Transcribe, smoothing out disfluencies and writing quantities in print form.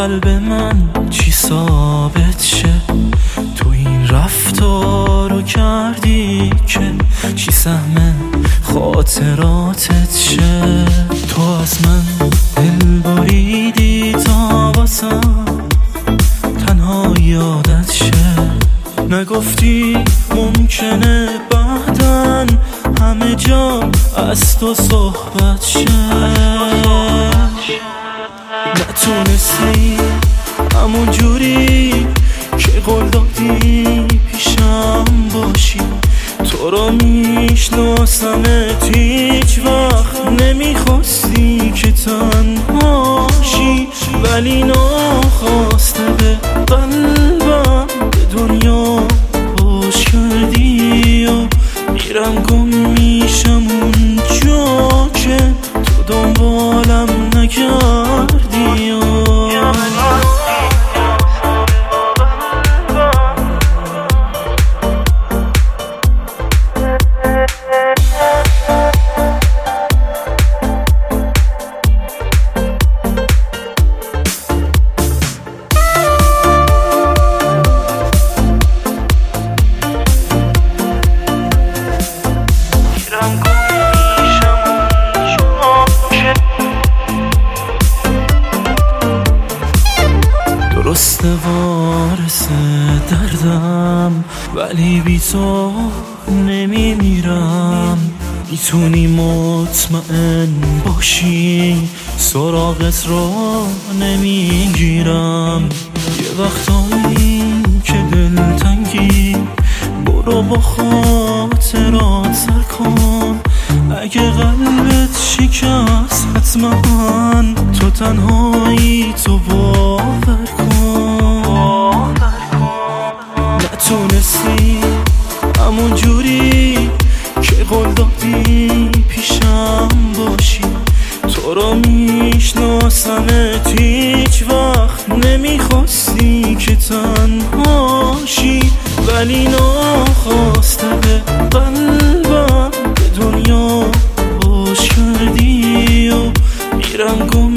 قلب من چی ثابت شه؟ تو این رفتارو کردی که چی سهم خاطراتت شه؟ تو از من دل بریدی تا واسم تنها یادت شه. نگفتی ممکنه بعدن همه جا از تو صحبت شه. نتونستی همون جوری که قول دادی پیشم باشی. تو رو میشناسمت هیچ وقت نمیخواستی که تنهاشی، ولی ناخواسته به قلبم به دنیا باش کردی و میرم گم میشم اون جا که تو دنبالم نکردی و درسته وارث دردم ولی بی تو نمیمیرم. میتونی مطمئن باشی سراغت رو نمیگیرم. یه وقتایی که دلتنگی برو با خاطرات سر کن. اگه قلبت شکست حتما تو تنهایی تو باور کن. نتونستی همون جوری که قول دادی پیشم باشی. تو رو میشناسمت هیچ وقت نمیخواستی که تنهاشی، ولی ناخواسته به قلبم به دنیا باش کردی و میرم گم